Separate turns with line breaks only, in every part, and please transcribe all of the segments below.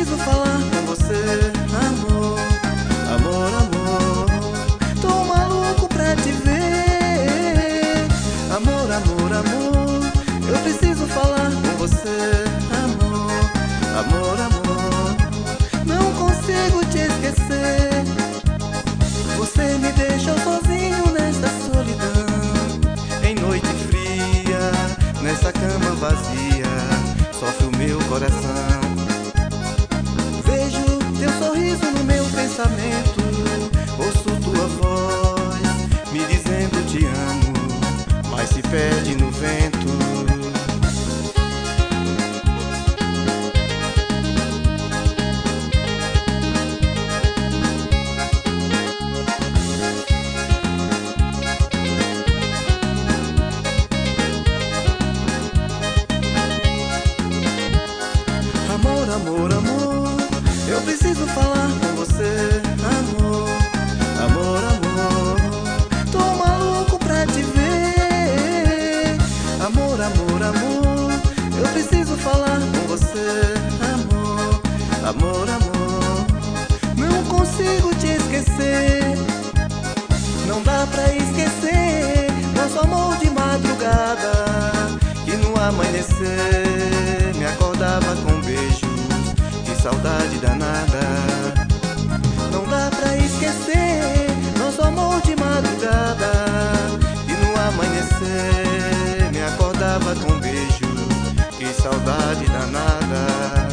preciso falar com você, amor, amor, amor. Tô maluco pra te ver, amor, amor, amor. Eu preciso falar com você, amor, amor, amor. Não consigo te esquecer. Você me deixou sozinho nesta solidão, em noite fria, nessa cama vazia, sofre o meu coração. Vejo teu sorriso no meu pensamento, ouço tua voz me dizendo te amo, mas se perde no vento. Amor, amor, amor, eu preciso falar com você, amor, amor, amor. Tô maluco pra te ver, amor, amor, amor. Eu preciso falar com você, amor, amor, amor. Não consigo te esquecer, não dá pra esquecer nosso amor de madrugada, que no amanhecer me acordava com beijos, que saudade danada. Não dá pra esquecer nosso amor de madrugada, que no amanhecer me acordava com beijos, que saudade danada.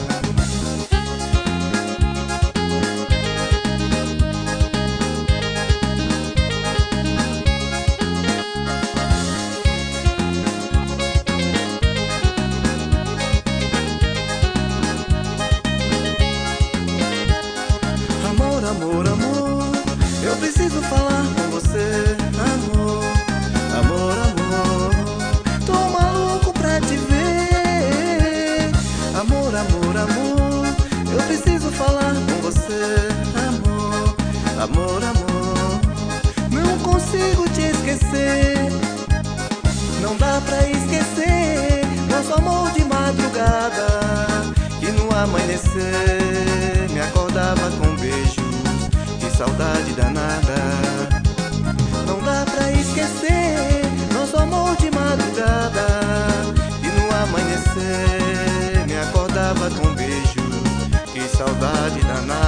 Amor, amor, eu preciso falar com você, amor, amor, amor. Tô maluco pra te ver, amor, amor, amor. Eu preciso falar com você, amor, amor, amor. Não consigo te esquecer, não dá pra esquecer nosso amor de madrugada, que no amanhecer me acordava com beijos, que saudade danada. Não dá pra esquecer nosso amor de madrugada, e no amanhecer me acordava com beijo, que saudade danada.